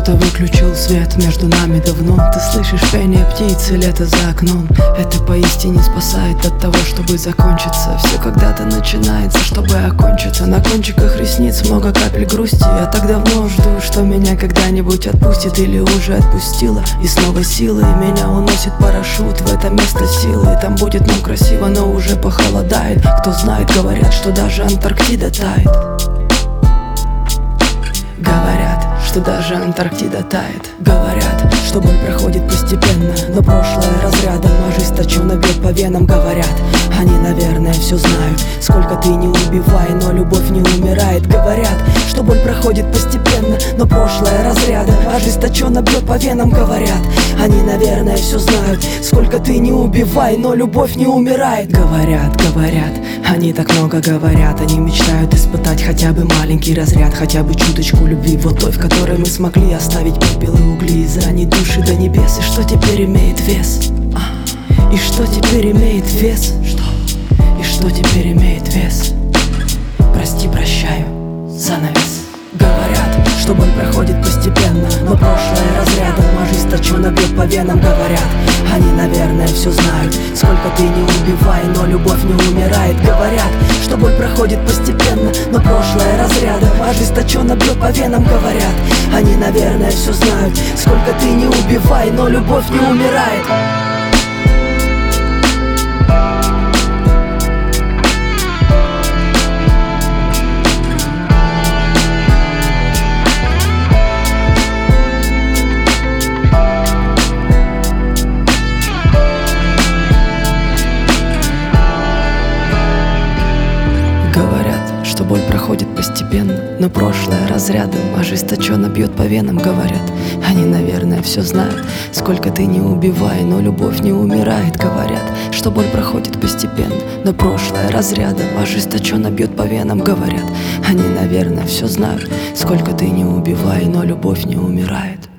Кто-то выключил свет между нами давно. Ты слышишь пение птицы, лето за окном. Это поистине спасает от того, чтобы закончиться. Все когда-то начинается, чтобы окончиться. На кончиках ресниц много капель грусти. Я так давно жду, что меня когда-нибудь отпустит или уже отпустила. И снова силы меня уносит парашют в это место силы. И там будет нам красиво, но уже похолодает. Кто знает, говорят, что даже Антарктида тает. Говорят, что даже Антарктида тает. Говорят, что боль проходит постепенно, но прошлое разрядом ожесточенно бьет по венам. Говорят, они, наверное, все знают. Сколько ты не убивай, но любовь не умирает. Говорят, что боль проходит постепенно, но прошлое разрядом ожесточенно бьет по венам. Говорят, они, наверное, все знают. Сколько ты не убивай, но любовь не умирает. Говорят, говорят, они так много говорят. Они мечтают испытать хотя бы маленький разряд, хотя бы чуточку любви, вот той, в которой мы смогли оставить пепел и угли, изранить души до небес. И что теперь имеет вес? И что теперь имеет вес? И что теперь имеет вес? Прости, прощаю, занавес. Говорят, что боль проходит постепенно, но прошлое разрядом ожесточенно бьет по венам. Говорят, они, наверное, все знают. Сколько ты не убивай, но любовь не умирает. Говорят, что боль проходит постепенно, но прошлое разрядом ожесточенно бьет по венам. Говорят, они, наверное, все знают. Сколько ты не убивай, но любовь не умирает. Говорят, что боль проходит постепенно, но прошлое разрядом ожесточенно бьет по венам. Говорят, они, наверное, все знают. Сколько ты не убивай, но любовь не умирает. Говорят, что боль проходит постепенно, но прошлое разрядом ожесточенно бьет по венам. Говорят, они, наверное, все знают. Сколько ты не убивай, но любовь не умирает.